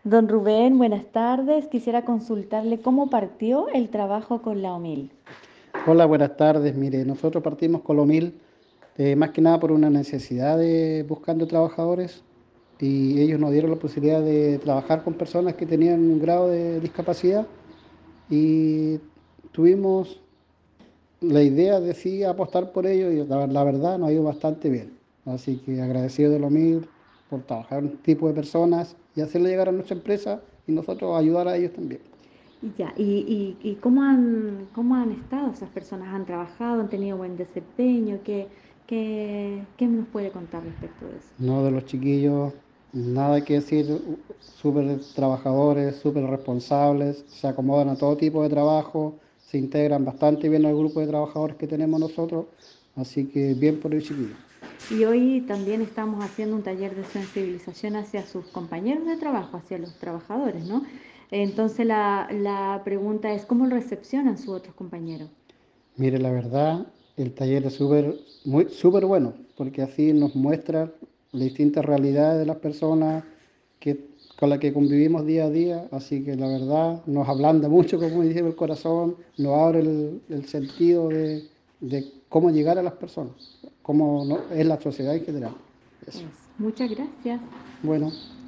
Don Rubén, buenas tardes. Quisiera consultarle cómo partió el trabajo con la OMIL. Hola, buenas tardes. Mire, nosotros partimos con Colomil más que nada por una necesidad de buscando trabajadores y ellos nos dieron la posibilidad de trabajar con personas que tenían un grado de discapacidad y tuvimos la idea de sí apostar por ello y la verdad nos ha ido bastante bien. Así que agradecido de Colomil por trabajar con un tipo de personas y hacerle llegar a nuestra empresa y nosotros ayudar a ellos también. Y ya, ¿y cómo han estado esas personas? ¿Han trabajado? ¿Han tenido buen desempeño? ¿Qué nos puede contar respecto de eso? No, de los chiquillos, nada que decir, súper trabajadores, súper responsables, se acomodan a todo tipo de trabajo, se integran bastante bien al grupo de trabajadores que tenemos nosotros, así que bien por el chiquillo. Y hoy también estamos haciendo un taller de sensibilización hacia sus compañeros de trabajo, hacia los trabajadores, ¿no? Entonces la pregunta es, ¿cómo recepcionan sus otros compañeros? Mire, la verdad, el taller es súper bueno, porque así nos muestra las distintas realidades de las personas con las que convivimos día a día, así que la verdad nos ablanda mucho, como dice el corazón, nos abre el sentido de cómo llegar a las personas, cómo es la sociedad en general. Eso. Muchas gracias. Bueno.